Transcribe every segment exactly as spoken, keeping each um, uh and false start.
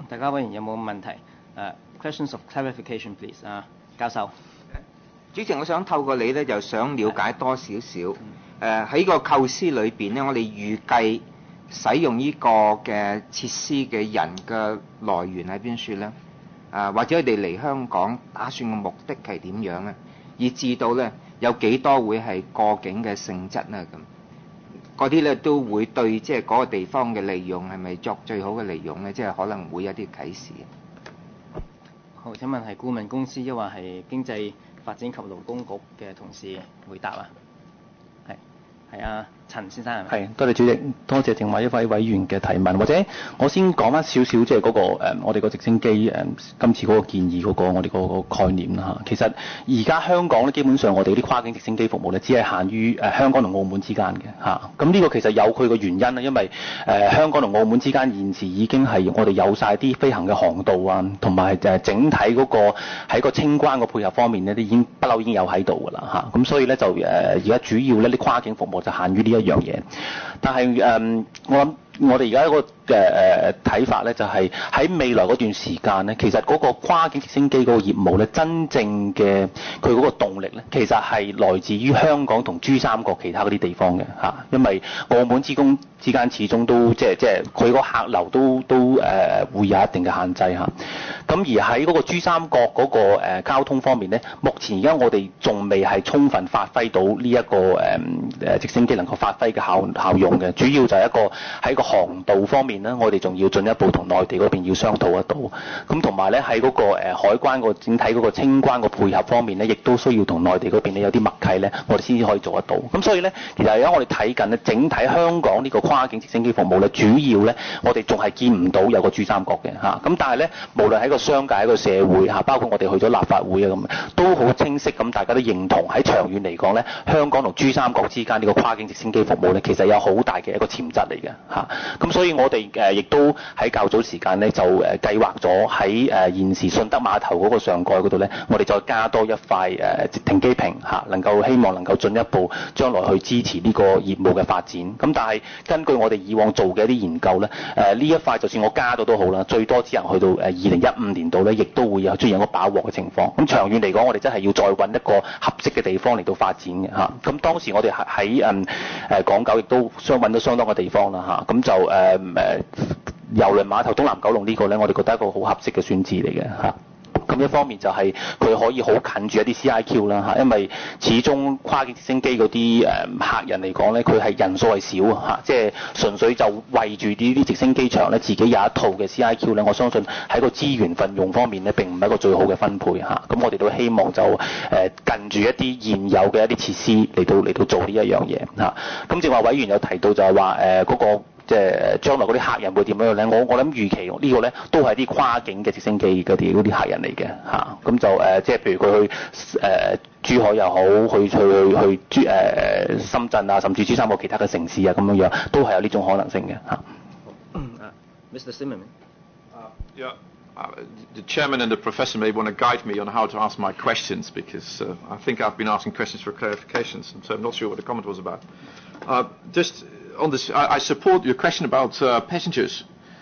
大家委員有冇問題？誒、uh, ，questions of clarification please。啊，教授。 主席，我想透過你咧，就想了解多少少。誒、呃、喺個構思裏邊咧，我哋預計使用呢個嘅設施嘅人嘅來源喺邊處咧？啊、呃，或者佢哋嚟香港打算嘅目的係點樣咧？以至到咧有幾多會係過境嘅性質咧？咁嗰啲咧都會對即係嗰個地方嘅利用係咪作最好嘅利用咧？即係可能會有啲啟示。 好，請問係顧問公司，抑或係經濟發展及勞工局嘅同事回答啊？係係啊，陳先生係咪？ 係，多謝主席，多謝另外一位委員嘅提問。或者我先講翻少少，即係嗰個、呃、我哋個直升機誒、呃、今次嗰個建議嗰、嗰個我哋嗰個概念啦嚇。其實而家香港咧，基本上我哋啲跨境直升機服務咧，只係限於誒、呃、香港同澳門之間嘅嚇。咁、啊、呢個其實有佢個原因啦，因為誒、呃、香港同澳門之間現時已經係我哋有晒啲飛行嘅航道啊，同埋誒整體嗰個喺個清關個配合方面咧，都已經不嬲已經有喺度㗎啦嚇。咁、啊、所以咧就誒而家主要咧啲跨境服務就限於呢一樣嘢，但係誒、呃、我諗我哋而家一個誒誒睇法咧，就係、是、喺未來嗰段時間咧，其實嗰個跨境直升機嗰個業務咧，真正嘅佢嗰個動力咧，其實係來自於香港同珠三角其他嗰啲地方嘅嚇、啊，因為澳門之公之間始終都即係即係佢個客流都都誒、呃、會有一定嘅限制嚇。咁、啊、而喺嗰個珠三角嗰、那個、呃、交通方面咧，目前而家我哋仲未係充分發揮到呢、這、一個誒誒、呃、直升機能夠發揮嘅效效用嘅，主要就係一個喺個航道方面咧，我哋仲要進一步同內地嗰邊要商討得到。咁同埋咧喺嗰個誒、呃、海關個整體嗰個清關個配合方面咧，亦都需要同內地嗰邊咧有啲默契咧，我哋先至可以做得到。咁所以咧，其實而家我哋睇緊咧，整體香港呢個跨境直升機服務咧，主要咧我哋仲係見唔到有個珠三角嘅嚇。咁、啊、但係咧，無論喺個商界、喺個社會嚇、啊，包括我哋去咗立法會啊咁，都好清晰咁，大家都認同喺長遠嚟講咧，香港同珠三角之間呢個跨境直升機服務咧，其實有好大嘅一個潛質嚟嘅嚇。咁、啊、所以我哋誒亦都喺較早時間咧，就誒、呃、計劃咗喺誒現時順德碼頭嗰個上蓋嗰度咧，我哋再加多一塊誒、呃、停機坪嚇、啊，能夠希望能夠進一步將來去支持呢個業務嘅發展。咁但係根據我哋以往做嘅一啲研究咧，誒、呃、呢一塊就算我加到都好啦，最多只能去到誒二零一五年度咧，亦都會有出現一個飽和嘅情況。咁長遠嚟講，我哋真係要再揾一個合適嘅地方嚟到發展嘅嚇。咁、啊、當時我哋喺誒誒港九亦都相揾到相當嘅地方啦嚇。咁、啊、就誒誒、呃、郵輪碼頭東南九龍呢個咧，我哋覺得一個好合適嘅選址嚟嘅嚇。咁、啊、一方面就係佢可以好近住一啲 C I Q 啦嚇，因為始終跨境直升機嗰啲誒客人嚟講咧，佢係人數係少啊嚇，即係純粹就圍住呢啲直升機場咧，自己有一套嘅 C I Q 咧，我相信喺個資源運用方面咧，並唔係一個最好嘅分配嚇。咁、啊、我哋都希望就誒、呃、近住一啲現有嘅一啲設施嚟到嚟到做呢一樣嘢嚇。咁正話委員有提到就係話誒嗰個。即係將來嗰啲客人會點樣咧？我我諗預期個呢個咧都係啲跨境嘅直升機嗰啲嗰啲客人嚟嘅嚇。咁、啊、就誒、呃、即係譬如佢去誒、呃、珠海又好，去去去珠誒、呃、深圳啊，甚至珠三角其他嘅城市啊咁樣樣，都係有呢種可能性嘅嚇。 嗯啊 ，Mister Zimmerman。 Uh, yeah. Uh, the chairman and the professor may want to guide me on how to ask my questions because uh, I think I've been asking questions for clarifications, and so I'm not sure what the comment was about. Uh, just on this, I, I support your question about uh, passengers.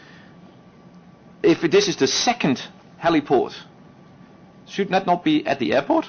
If this is the second heliport, should that not be at the airport?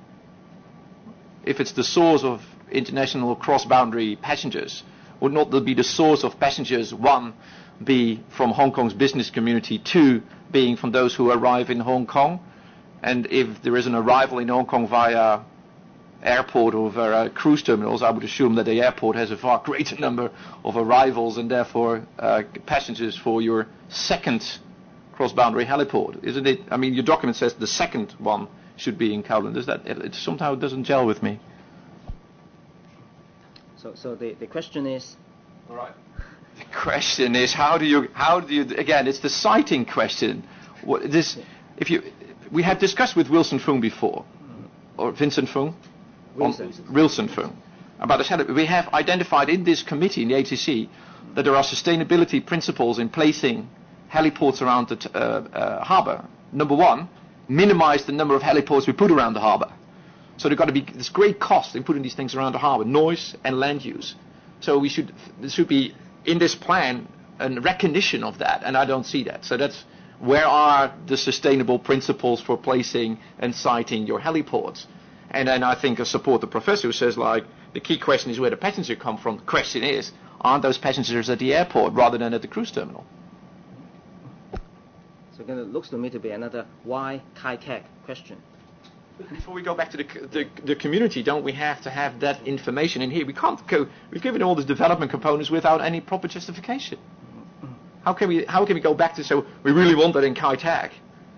If it's the source of international cross-boundary passengers, would not that be the source of passengers, one, be from Hong Kong's business community, two, being from those who arrive in Hong Kong? And if there is an arrival in Hong Kong via airport or via cruise terminals, I would assume that the airport has a far greater number of arrivals and therefore uh, passengers for your second cross-boundary heliport, isn't it? I mean, your document says the second one should be in Kowloon. Does that, it somehow doesn't gel with me. So, so the, the question is. All right. The question is, how do you, how do you, again, it's the siting question. What, this, if you, we had discussed with Wilson Fung before, or Vincent Fung, Wilson, on, Wilson Fung, about this. We have identified in this committee, in the A T C, that there are sustainability principles in placing heliports around the t- uh, uh, harbour. Number one, minimize the number of heliports we put around the harbour. So there's got to be this great cost in putting these things around the harbour, noise and land use. So we should, there should be, in this plan, a recognition of that, and I don't see that. So that's where are the sustainable principles for placing and siting your heliports? And then I think I support the professor who says, like, the key question is where the passengers come from. The question is, aren't those passengers at the airport rather than at the cruise terminal? So it looks to me to be another why Kai Tak question. Before we go back to the, the the community, don't we have to have that information in here? We can't go. We've given all these development components without any proper justification. How can we how can we go back to so we really want that in Kai Tak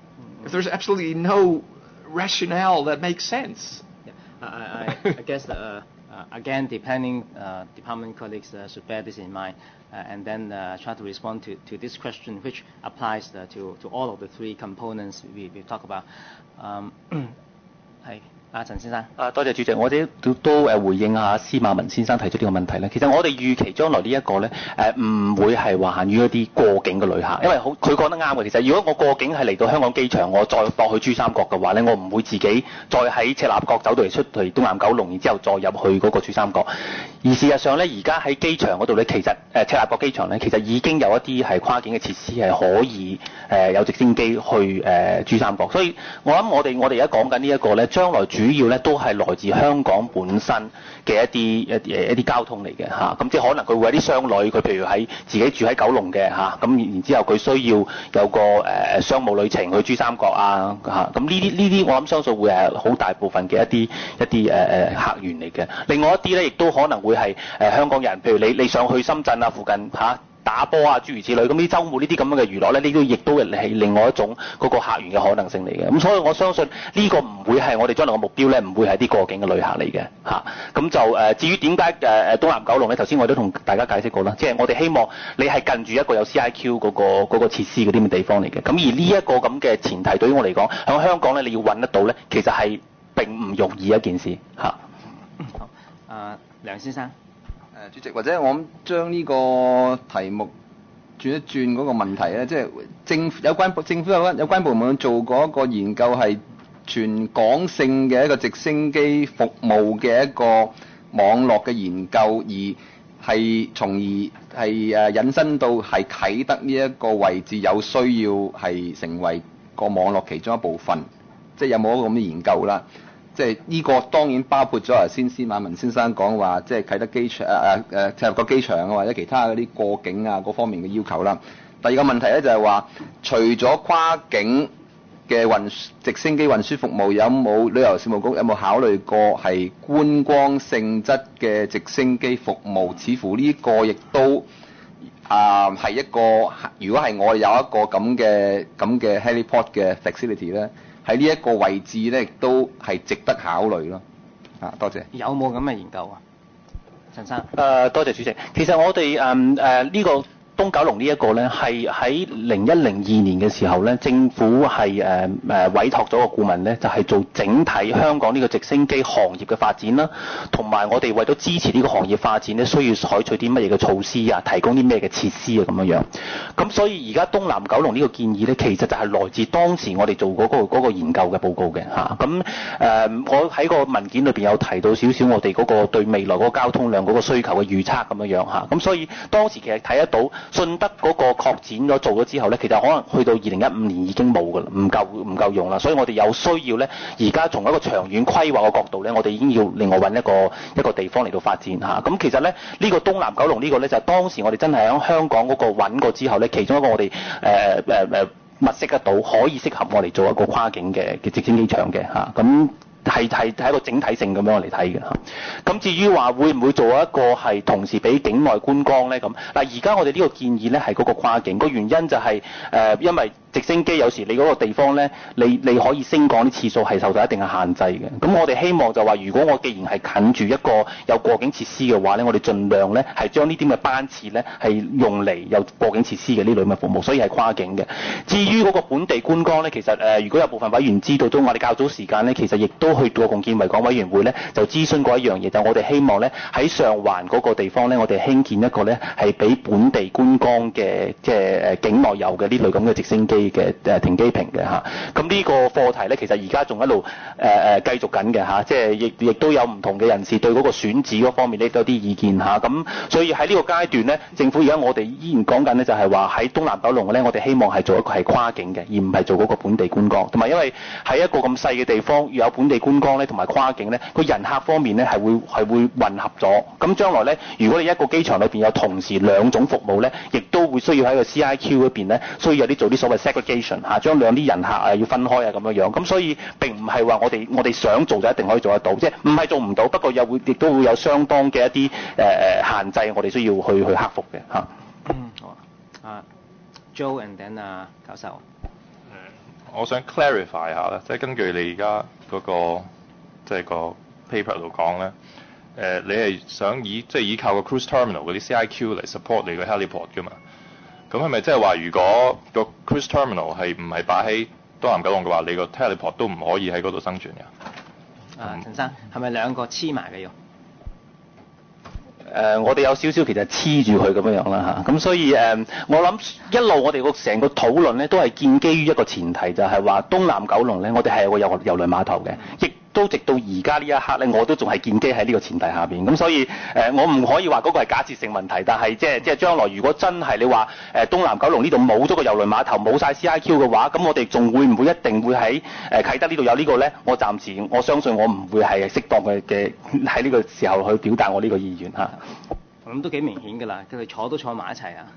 if there's absolutely no rationale that makes sense? Yeah, I, I, I guess uh, uh, again, depending uh, department colleagues uh, should bear this in mind uh, and then uh, try to respond to, to this question, which applies uh, to to all of the three components we we talk about. Um, 係阿陳先生。 啊，多謝主席，我哋都都誒回應下司馬文先生提出呢個問題咧。其實我哋預期將來呢一個咧誒唔會係話限於一啲過境嘅旅客，因為好佢講得啱嘅。其實如果我過境係嚟到香港機場，我再駁去珠三角嘅話咧，我唔會自己再喺赤鱲角走到嚟出嚟東南九龍，然之後再入去嗰個珠三角。而事實上咧，而家喺機場嗰度咧，其實誒赤鱲角機場咧，其實已經有一啲係跨境嘅設施係可以誒、呃、有直升機去誒、呃、珠三角。所以我諗我哋我哋而家講緊呢一個咧，將來主要咧都係來自香港本身嘅一啲一誒一啲交通嚟嘅嚇。咁、啊、即係可能佢會有啲商旅，佢譬如喺自己住喺九龍嘅嚇，咁、啊、然之後佢需要有個誒、呃、商務旅程去珠三角啊嚇。咁呢啲呢啲我諗相信會係好大部分嘅一啲一啲誒誒客源嚟嘅。另外一啲咧，亦都可能會係誒、呃、香港人，譬如你你上去深圳啊附近嚇。啊打波啊諸如此類，咁呢週末呢啲咁樣嘅娛樂咧，呢啲亦都係另外一種嗰個客源嘅可能性嚟嘅。咁所以我相信呢個唔會係我哋將來嘅目標咧，唔會係啲過境嘅旅客嚟嘅嚇。咁就誒、呃、至於點解誒誒東南九龍咧，頭先我都同大家解釋過啦，即係我哋希望你係近住一個有 C I Q 嗰、嗰個嗰、嗰個設施嗰啲咁嘅地方嚟嘅。咁而呢一個咁嘅前提對於我嚟講，喺香港咧你要揾得到咧，其實係並唔容易一件事嚇。 好，啊梁先生。 誒主席，或者我諗將呢個題目轉一轉嗰個問題咧，即係政有關政府有關有關部門做過一個研究，係全港性嘅一個直升機服務嘅一個網絡嘅研究，而係從而係誒引申到係啟德呢一個位置有需要係成為個網絡其中一部分，即係有冇一個咁嘅研究啦？即係呢個當然包括咗頭先司馬文先生講話，即係啟德機場誒誒誒赤鱲角機場啊，或者其他嗰啲過境啊嗰方面嘅要求啦。第二個問題咧就係話，除咗跨境嘅運直升機運輸服務，有冇旅遊事務局有冇考慮過係觀光性質嘅直升機服務？似乎呢個亦都啊係、呃、一個，如果係我有一個咁嘅咁嘅 heliport 嘅 facility 咧。喺呢一個位置咧，亦都係值得考慮咯。啊，多謝。 有冇咁嘅研究啊，陳生？ 誒、呃，多謝主席。其實我哋誒誒呢個東九龍呢一個咧，係喺零一零二年嘅時候咧，政府係誒誒委託咗個顧問咧，就係、是、做整體香港呢個直升機行業嘅發展啦，同埋我哋為咗支持呢個行業發展咧，需要採取啲乜嘢嘅措施啊，提供啲咩嘅設施啊咁樣樣。咁所以而家東南九龍呢個建議咧，其實就係來自當時我哋做嗰、那個那個研究嘅報告嘅嚇。咁、啊、誒、呃，我喺個文件裏邊有提到少少我哋嗰個對未來嗰個交通量嗰個需求嘅預測咁樣樣嚇。咁、啊、所以當時其實睇得到。順德嗰個擴展咗做咗之後咧，其實可能去到二零一五年已經冇㗎啦，唔夠唔夠用啦，所以我哋有需要咧，而家從一個長遠規劃嘅角度咧，我哋已經要另外揾一個一個地方嚟到發展嚇。咁、啊、其實咧，呢、呢個東南九龍呢個咧就係、當時我哋真係喺香港嗰個揾過之後咧，其中一個我哋誒誒誒物色得到可以適合我哋做一個跨境嘅嘅直升機場嘅嚇。咁、啊。係係係一個整體性咁樣嚟睇嘅嚇。咁至於話會唔會做一個係同時俾境內觀光咧咁？嗱，而家我哋呢個建議咧係嗰個跨境，個原因就係、是、誒、呃，因為直升機有時你嗰個地方咧，你你可以升降啲次數係受到一定嘅限制嘅。咁我哋希望就話，如果我既然係近住一個有過境設施嘅話咧，我哋盡量咧係將呢啲嘅班次咧係用嚟有過境設施嘅呢類嘅服務，所以係跨境嘅。至於嗰個本地觀光咧，其實誒、呃，如果有部分委員知道，都我哋較早時間咧，其實亦都去到共建維港委員會咧，就諮詢過一樣嘢，就我哋希望咧喺上環嗰個地方咧，我哋興建一個咧係俾本地觀光嘅即係誒境內遊嘅呢類咁嘅直升機機嘅誒停機坪嘅嚇。咁呢個課題咧，其實而家仲一路誒誒繼續緊嘅嚇，即係亦亦都有唔同嘅人士對嗰個選址嗰方面咧都有啲意見嚇。咁所以喺呢個階段咧，政府而家我哋依然講緊咧就係話喺東南九龍咧，我哋希望係做一個係跨境嘅，而唔係做嗰個本地觀光。同埋因為喺一個咁細嘅地方，要有本地觀光咧，同埋跨境咧，個人客方面咧係會係會混合咗。咁將來咧，如果你一個機場裏邊有同時兩種服務咧，亦都會需要喺個 C I Q 嗰邊咧，需要有啲做啲所謂 segregation 嚇，將兩啲人客啊要分開啊咁樣樣。咁所以並唔係話我哋我哋想做就一定可以做得到，即係唔係做唔到，不過又會亦都會有相當嘅一啲誒誒限制，我哋需要去去克服嘅嚇。 嗯，好啊。啊 ，Joe and then 啊，教授。誒， 我想 clarify 下啦，即係根據你而家嗰個即係個 paper 度講咧。誒、呃，你係想以即係依靠個 cruise terminal 嗰啲 C I Q 嚟 support 你個 heliport 㗎嘛？咁係咪即係話，如果個 cruise terminal 係唔係擺喺東南九龍嘅話，你個 heliport 都唔可以喺嗰度生存㗎？ 啊，陳生，係咪兩個黐埋嘅要？ 誒、呃，我哋有少少其實黐住佢咁樣樣啦嚇，咁所以誒、呃，我諗一路我哋個成個討論咧，都係建基於一個前提，就係、是、話東南九龍咧，我哋係有個郵郵輪碼頭嘅，亦都直到而家呢一刻咧，我都仲係建基喺呢個前提下邊。咁所以誒、呃，我唔可以話嗰個係假設性問題，但係即係即係將來如果真係你話誒、呃、東南九龍呢度冇咗個郵輪碼頭，冇晒 C I Q 嘅話，咁我哋仲會唔會一定會喺誒、呃、啟德呢度有呢個咧？我暫時我相信我唔會係適當嘅嘅喺呢個時候去表達我呢個意願嚇。 我諗都幾明顯㗎啦，佢哋坐都坐埋一齊啊！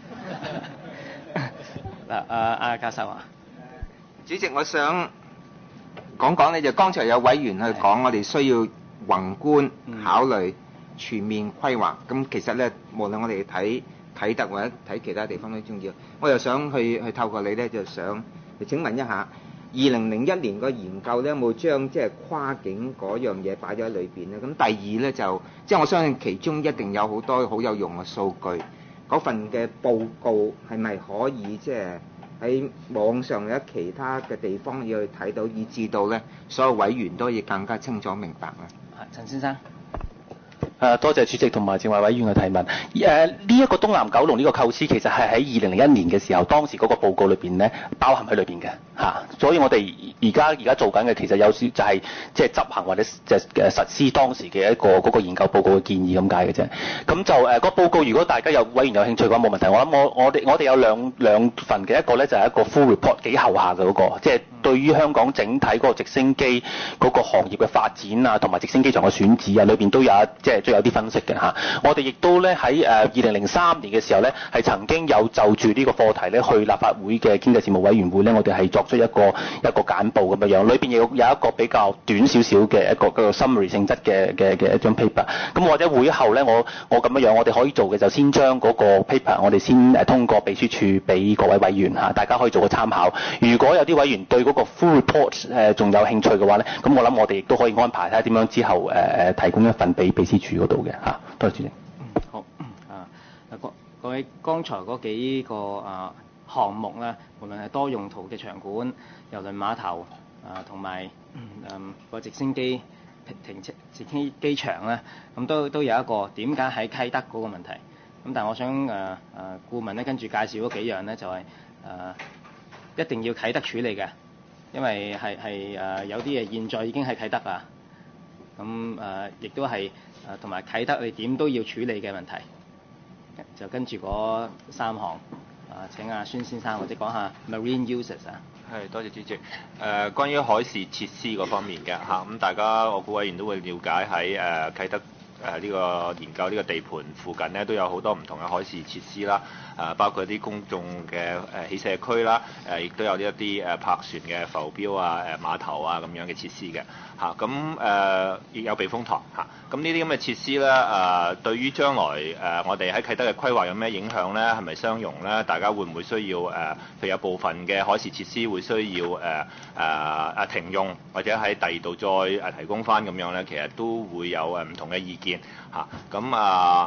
嗱，阿阿教授啊， 主席，我想講講咧，就剛才有委員去講，我哋需要宏觀考慮、全面規劃。咁其實咧，無論我哋睇啟德或者睇其他地方都重要。我又想去去透過你咧，就想請問一下，二零零一年個研究咧有冇將即係跨境嗰樣嘢擺咗喺裏邊咧？咁第二咧就即係我相信其中一定有好多好有用嘅數據，嗰份嘅報告係咪可以即係喺網上或者其他嘅地方要去睇到，以至到咧所有委員都可以更加清楚明白咧？ 啊，陳先生。 誒，多謝主席同埋政委委員嘅提問。誒，呢一個東南九龍呢個構思其實係喺二零零一年嘅時候，當時嗰個報告裏邊咧包含喺裏邊嘅嚇。所以我哋而家而家做緊嘅其實有少就係即係執行或者即係誒實施當時嘅一個嗰個研究報告嘅建議咁解嘅啫。咁就誒個報告，如果大家有委員有興趣嘅話，冇問題。我諗我我哋我哋有兩兩份嘅，一個咧就係一個 full report 幾後下嘅嗰個，即係對於香港整體嗰個直升機嗰個行業嘅發展啊，同埋直升機場嘅選址啊，裏邊都有即係都有啲分析嘅嚇。我哋亦都咧喺誒二零零三年嘅時候咧，係曾經有就住呢個課題咧去立法會嘅經濟事務委員會咧，我哋係作出一個一個簡報咁樣樣，裏邊有有一個比較短少少嘅一個個 summary 性質嘅嘅嘅一張 paper。咁或者會後咧，我我咁樣樣，我哋可以做嘅就先將嗰個 paper 我哋先誒通過秘書處俾各位委員嚇，大家可以做個參考。如果有啲委員對嗰個 full report 誒仲有興趣嘅話咧，咁我諗我哋亦都可以安排睇下點樣之後誒誒、呃、提供一份俾秘書處嗰度嘅嚇。多謝主席。 嗯，好啊，各各位剛才嗰幾個啊項目咧，無論係多用途嘅場館、郵輪碼頭啊，同埋嗯個直升機停車直升機場咧，咁都都有一個點解喺啟德嗰個問題。咁但係我想誒誒、啊啊、顧問咧跟住介紹嗰幾樣咧，就係、是、誒、啊、一定要啟德處理嘅，因為係係誒有啲嘢現在已經係啟德啊。咁誒亦都係誒同埋啟德你點都要處理嘅問題。就跟住嗰三項啊，請阿孫先生或者講下 marine users 啊。 係，多謝主席。誒、呃，關於海事設施嗰方面嘅嚇，咁、啊、大家我估委員都會了解喺誒、呃、啟德誒呢、呃這個研究呢個地盤附近咧，都有好多唔同嘅海事設施啦。誒、呃，包括一啲公眾嘅誒起卸區啦，誒、呃、亦都有呢一啲誒泊船嘅浮標啊、誒碼頭啊咁樣嘅設施嘅嚇。咁誒亦有避風塘嚇。咁呢啲咁嘅設施咧，誒、呃、對於將來誒、呃、我哋喺啟德嘅規劃有咩影響咧？係咪相容咧？大家會唔會需要誒？譬、呃、如有部分嘅海事設施會需要誒誒誒停用，或者喺第二度再誒提供翻咁樣咧？其實都會有誒唔同嘅意見嚇。咁啊。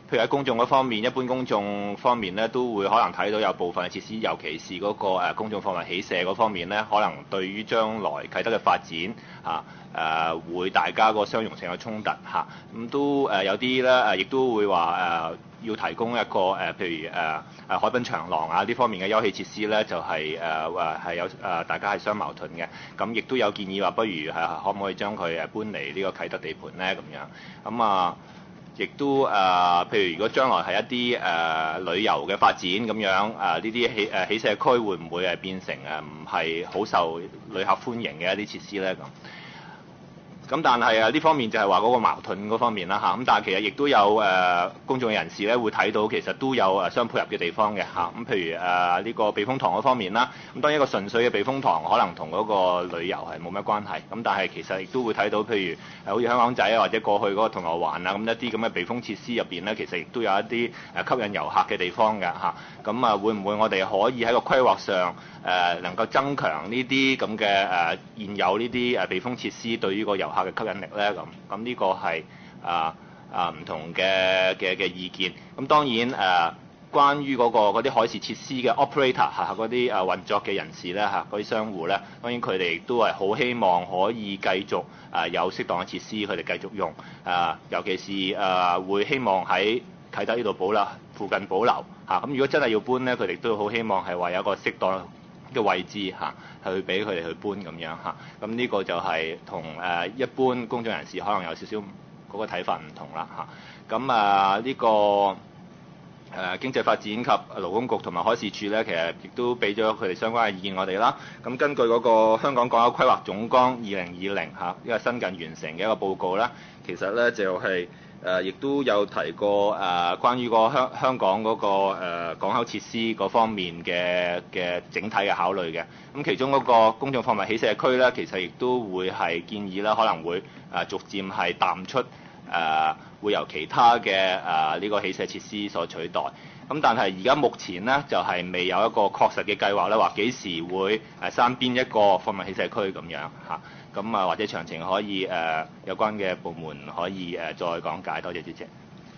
譬如喺公眾嗰方面，一般公眾方面咧都會可能睇到有部分嘅設施，尤其是嗰個誒公眾貨物起卸嗰方面咧，可能對於將來啟德嘅發展嚇誒會大家個相容性嘅衝突嚇，咁都誒有啲咧誒亦都會話誒要提供一個誒譬如誒誒海濱長廊啊呢方面嘅休憩設施咧，就係誒誒係有誒大家係相矛盾嘅，咁亦都有建議話不如係可唔可以將佢誒搬嚟呢個啟德地盤咧咁樣，咁啊。亦都誒、呃，譬如如果將來係一啲誒、呃、旅遊嘅發展咁樣，誒呢啲起誒起社區會唔會係變成誒唔係好受旅客歡迎嘅一啲設施咧咁？咁但係啊呢方面就係話嗰個矛盾嗰方面啦嚇，咁但係其實亦都有誒、呃、公眾人士咧會睇到其實都有誒相配合嘅地方嘅嚇，咁譬如誒呢、呃這個避風塘嗰方面啦，咁當然一個純粹嘅避風塘可能同嗰個旅遊係冇乜關係，咁但係其實亦都會睇到譬如誒好似香港仔啊或者過去嗰個銅鑼灣啊咁一啲咁嘅避風設施入邊咧，其實亦都有一啲誒吸引遊客嘅地方嘅嚇，咁啊會唔會我哋可以喺個規劃上誒、呃、能夠增強呢啲咁嘅誒現有呢啲誒避風設施對於個遊客嘅吸引力咧？咁咁呢個係啊啊唔同嘅嘅嘅意見。咁當然誒、呃、關於嗰、嗰個嗰啲海事設施嘅 operator 嚇嗰啲誒運作嘅人士咧嚇嗰啲商戶咧，當然佢哋亦都係好希望可以繼續誒、呃、有適當嘅設施，佢哋繼續用誒、呃，尤其是誒、呃、會希望喺啟德呢度保留附近保留嚇。咁、啊、如果真係要搬咧，佢哋都好希望係話有一個適當嘅位置嚇，去俾佢哋去搬咁樣嚇，咁呢個就係同誒一般公眾人士可能有少少嗰個睇法唔同啦嚇。咁啊呢個誒經濟發展及勞工局同埋海事處咧，其實亦都俾咗佢哋相關嘅意見我哋啦。咁根據嗰個香港港口規劃總綱二零二零嚇，呢個新近完成嘅一個報告啦，其實咧就係、是。誒，亦、呃、都有提過誒、呃，關於個香香港嗰、那個、呃、港口設施嗰方面嘅嘅整體嘅考慮嘅。咁、嗯、其中嗰個公眾貨物起卸區咧，其實亦都會係建議啦，可能會誒、呃、逐漸係淡出誒、呃，會由其他嘅誒呢個起卸設施所取代。咁、嗯、但係而家目前咧就係、是、未有一個確實嘅計劃咧，話幾時會誒刪邊一個貨物起卸區咁樣嚇。咁啊，或者詳情可以誒、呃、有關嘅部門可以誒、呃、再講解。多謝主席。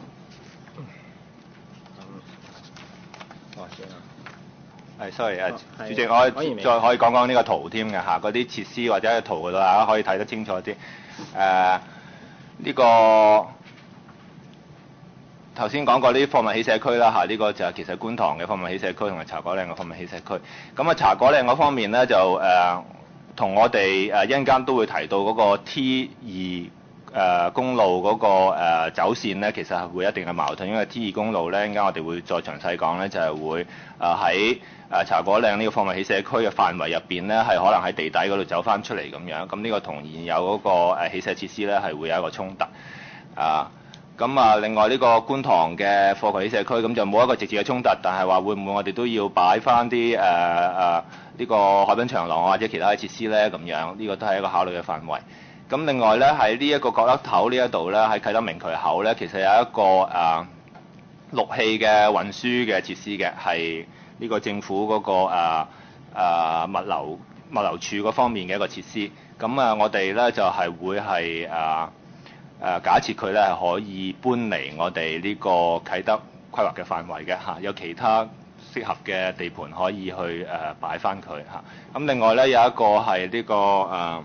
哦，算啦。係，sorry 啊，主席，我再可以講講呢個圖添嘅嚇，嗰啲設施或者圖嗰度大家可以睇得清楚啲。誒、呃，呢、這個頭先講過呢啲貨物起卸區啦嚇，呢、這個就係其實觀塘嘅貨物起卸區同埋茶果嶺嘅貨物起卸區。咁啊，茶果嶺嗰方面咧就誒。呃同我哋誒一陣間都會提到嗰個 T 二誒、呃、公路嗰、那個、呃、走線咧，其實係會一定嘅矛盾，因為 T 二公路咧，一陣間我哋會再詳細講咧，就係、是、會誒喺誒茶果嶺呢個貨物起卸區嘅範圍入邊咧，係可能喺地底嗰度走翻出嚟咁樣，咁呢個同現有嗰個誒起卸設施咧係會有一個衝突啊。咁啊，另外呢個觀塘嘅貨櫃起卸區咁就冇一個直接嘅衝突，但係話會唔會我哋都要擺翻啲誒誒呢個海濱長廊或者其他嘅設施咧？咁樣呢、這個都係一個考慮嘅範圍。咁另外咧喺呢一個角落頭呢一度咧，喺啟德明渠口咧，其實有一個誒氯氣嘅運輸嘅設施嘅，係呢個政府嗰、那個誒、啊啊、物流物流處嗰方面嘅一個設施。咁啊，我哋咧就係、是、會係誒。啊誒、呃、假設佢咧係可以搬離我哋呢個啟德規劃嘅範圍嘅嚇，有其他適合嘅地盤可以去誒擺翻佢嚇。咁、啊、另外咧有一個係呢、這個誒誒、呃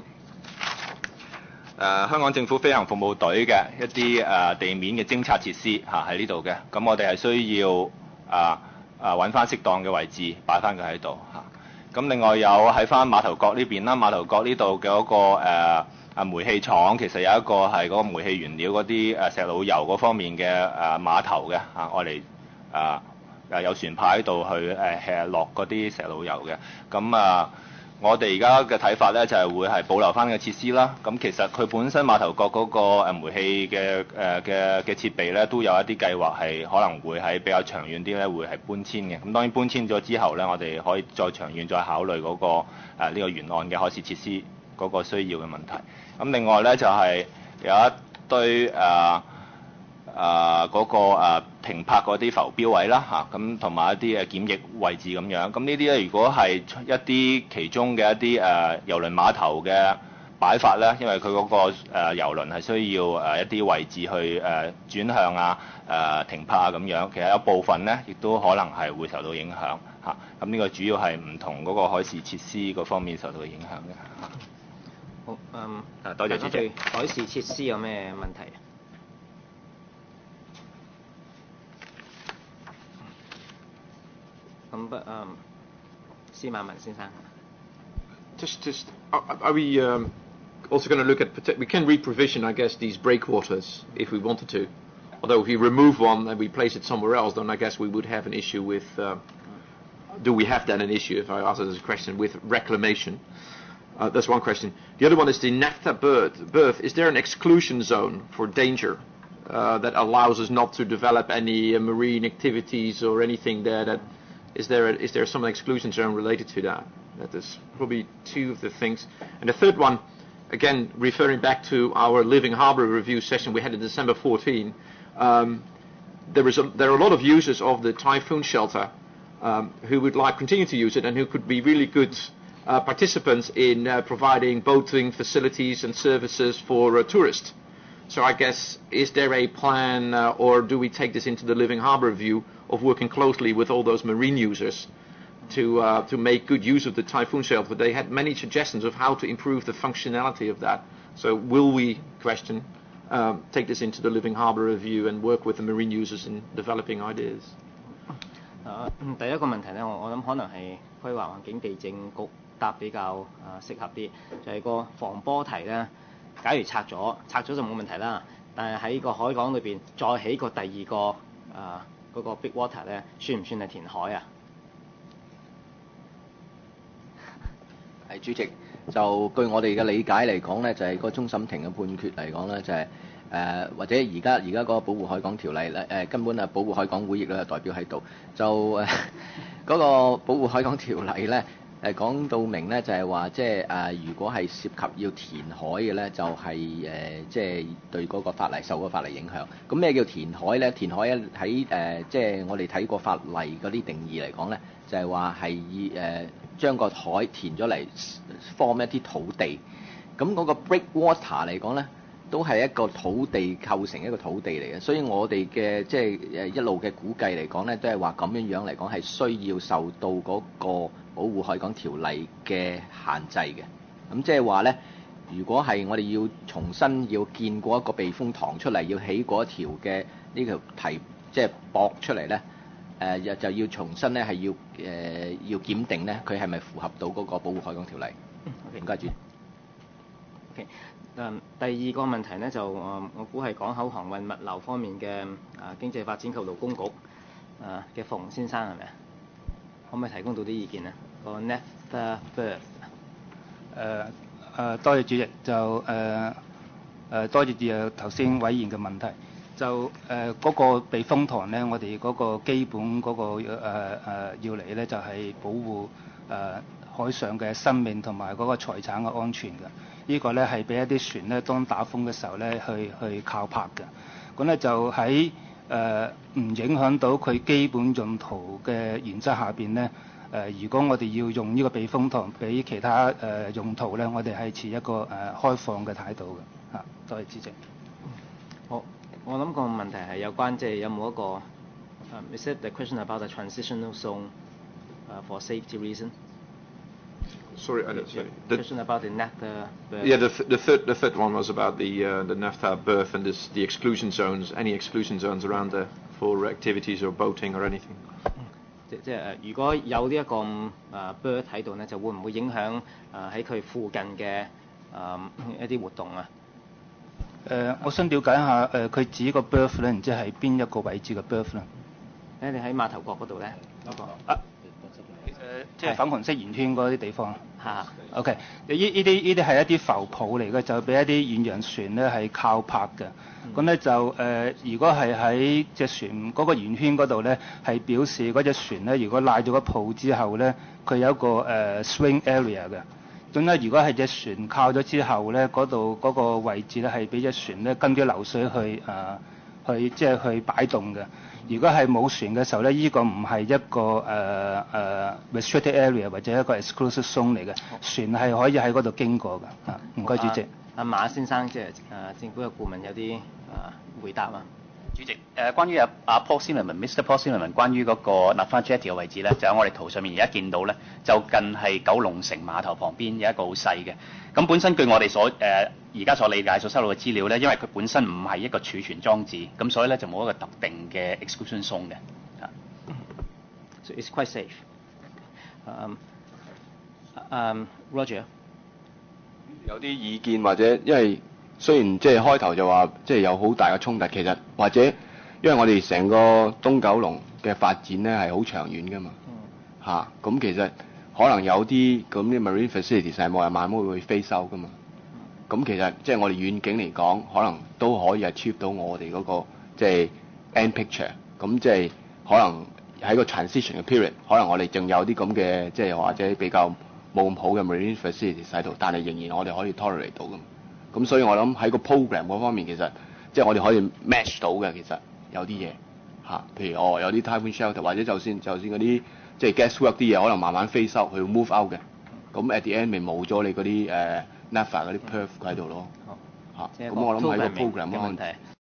呃、香港政府飛行服務隊嘅一啲誒、呃、地面嘅偵察設施嚇喺呢度嘅，咁、啊、我哋係需要誒誒揾翻適當嘅位置擺翻佢喺度嚇。咁、啊、另外有喺翻碼頭角呢邊啦，碼頭角呢度嘅嗰個、呃啊煤氣廠其實有一個係嗰個煤氣原料嗰啲誒石老油嗰方面嘅誒碼頭嘅嚇，我嚟啊誒有船派喺度去誒吃落嗰啲石老油嘅。咁啊，我哋而家嘅睇法咧就係、是、會係保留翻個設施啦。咁其實佢本身碼頭角嗰個誒煤氣嘅誒嘅嘅設備咧，都有一啲計劃係可能會喺比較長遠啲咧，會係搬遷嘅。咁當然搬遷咗之後咧，我哋可以再長遠再考慮嗰、那個呢、啊這個沿岸嘅海事設施嗰個需要嘅問題。咁另外咧就係、是、有一堆誒誒嗰個誒、啊、停泊嗰啲浮標位啦嚇，咁同埋一啲誒檢疫位置咁樣。咁呢啲咧如果係一啲其中嘅一啲誒郵輪碼頭嘅擺法咧，因為佢嗰、那個誒、呃、遊輪係需要誒、呃、一啲位置去誒、呃、轉向啊、誒、呃、停泊啊咁樣，其實有部分咧亦都可能係會受到影響嚇。咁、啊、呢個主要係唔同嗰個海事設施嗰方面受到影響嘅。 好，嗯， 啊，多謝主席。 對海事設施有咩問題？咁不嗯，司馬文先生。 Just, just, are, are we um, also going to look at, we can reprovision, I guess, these breakwaters if we wanted to. Although if we remove one and we place it somewhere else, then I guess we would have an issue with, uh, do we have then an issue, if I ask it as a question, with reclamation? Uh, that's one question. The other one is the naphtha berth. berth. Is there an exclusion zone for danger uh, that allows us not to develop any uh, marine activities or anything there? That is there? A, is there some exclusion zone related to that? That is probably two of the things. And the third one, again referring back to our Living Harbour review session we had in December fourteenth. Um, there is a, there are a lot of users of the typhoon shelter um, who would like continue to use it and who could be really good uh, participants in uh, providing boating facilities and services for uh, tourists. So I guess, is there a plan uh, or do we take this into the Living Harbour review of working closely with all those marine users to uh, to make good use of the typhoon shelter? They had many suggestions of how to improve the functionality of that. So will we, question, um, take this into the Living Harbour review and work with the marine users in developing ideas? 誒、第一個問題咧，我我諗可能係規劃環境地政局答比較誒適合啲，就係、是、個防波堤咧，假如拆咗，拆咗就冇問題啦。但係喺個海港裏邊再起個第二個誒嗰、呃那個 big water 咧，算唔算係填海啊？ 係主席，就據我哋嘅理解嚟講咧，就係、是、個終審庭嘅判決嚟講咧，就係、是、誒、呃、或者而家而家嗰個保護海港條例咧，誒、呃、根本啊保護海港會亦都有代表喺度，就誒嗰、呃那個保護海港條例咧誒講到明咧，就係話即係誒如果係涉及要填海嘅咧，就係誒即係對嗰個法例受嗰個法例影響。咁咩叫填海咧？填海咧喺誒即係我哋睇過法例嗰啲定義嚟講咧，就係話係以誒。呃將個海填咗嚟 form 一啲土地，咁嗰個 breakwater 嚟講咧，都係一個土地構成一個土地嚟嘅，所以我哋嘅即係誒一路嘅估計嚟講咧，都係話咁樣樣嚟講係需要受到嗰個保護海港條例嘅限制嘅。咁即係話咧，如果係我哋要重新要建過一個避風塘出嚟，要起嗰條嘅呢條堤即係駁出嚟咧。誒、呃、就要重新咧係要誒、呃、要檢定咧，佢係咪符合到嗰個保護海港條例？唔該主。 OK， 誒第二個問題咧就誒、呃、我估係港口航運物流方面嘅誒、呃、經濟發展及勞工局誒嘅馮先生係咪啊？可唔可以提供到啲意見啊？個 naphtha berth 誒誒多謝主席，就誒誒、呃、多謝誒頭先委員嘅問題。就誒嗰、呃那個避風塘咧，我哋嗰個基本嗰、那個誒誒、呃呃、要嚟咧，就係、是、保護誒、呃、海上嘅生命同埋嗰個財產嘅安全嘅。這個、呢個咧係俾一啲船咧當打風嘅時候咧去去靠泊嘅。咁咧就喺誒唔影響到佢基本用途嘅原則下邊咧，誒、呃、如果我哋要用呢個避風塘俾其他誒、呃、用途咧，我哋係持一個誒、呃、開放嘅態度嘅。嚇，多謝主席。 好。我諗個問題係有關即係有冇一個、um, is it the question about the transitional zone uh, for safety reason? Sorry, I don't. Sorry. The question about the naphtha berth. Yeah, the, th- the third the third one was about the uh, the naphtha berth and this, the exclusion zones. Any exclusion zones around there for activities or boating or anything? 即即係誒，如果有呢一個誒 berth 喺度咧，就會唔會影響誒喺佢附近嘅誒、呃、一啲活動啊？ 誒、呃，我想了解下誒，佢、呃、指個 berth 咧，唔知係邊一個位置嘅 berth 咧？ 誒，你喺碼頭角嗰度咧，嗰、那個啊，誒、呃，即係粉紅色圓圈嗰啲地方。 嚇。 OK，呢呢啲呢啲係一啲浮泡嚟嘅，就俾一啲遠洋船咧係靠泊嘅。咁咧、嗯、就誒、呃，如果係喺隻船嗰個圓圈嗰度咧，係表示嗰隻船咧，如果賴咗個泡之後咧，佢有一個誒、呃、swing area 嘅。咁咧，如果係隻船靠咗之後咧，嗰度嗰個位置咧係俾隻船咧跟住流水去誒、呃、 去即係去擺動嘅。如果係冇船嘅時候咧，呢、這個唔係一個誒誒、uh, uh, restricted area 或者一個 exclusive zone 嚟嘅，船係可以喺嗰度經過嘅。啊，唔該主席。 阿馬先生即係誒政府嘅顧問有啲誒、呃、回答啊。 主席，誒、呃、關於阿阿 Paul Zimmerman、Mister Paul Zimmerman 關於嗰個 Nafar Jetty 嘅位置咧，就喺我哋圖上面而家見到咧，就近係九龍城碼頭旁邊有一個好細嘅。咁本身據我哋所誒而家所理解所收到嘅資料咧，因為佢本身唔係一個儲存裝置，咁所以咧就冇一個特定嘅 exclusion zone 嘅。啊 So it's quite safe. Um, um, Roger. 有啲意見或者因為。雖然即係開頭就話即係有好大嘅衝突，其實或者因為我哋成個東九龍嘅發展咧係好長遠㗎嘛，嚇、嗯，咁、啊、其實可能有啲咁啲 marine facilities 係冇人慢慢會飛收㗎嘛，咁、嗯、其實即係我哋遠景嚟講，可能都可以 achieve 到我哋嗰、那個即係 end picture，咁即係可能喺個 transition 嘅 period，可能我哋仲有啲咁嘅即係或者比較冇咁好嘅 marine facilities 喺度，但係仍然我哋可以 tolerate 到㗎嘛。咁所以我諗喺個 program 嗰方面，其實即係我哋可以 match 到嘅，其實有啲嘢嚇，譬如哦有啲 typhoon shelter，或者就算就算嗰啲即係 guest work 啲嘢，可能慢慢 phase out，佢 move out 嘅。咁 at the end 咪冇咗你嗰啲誒 N A F A 嗰啲 perf 喺度咯嚇。咁我諗喺個 program 嗰個問題。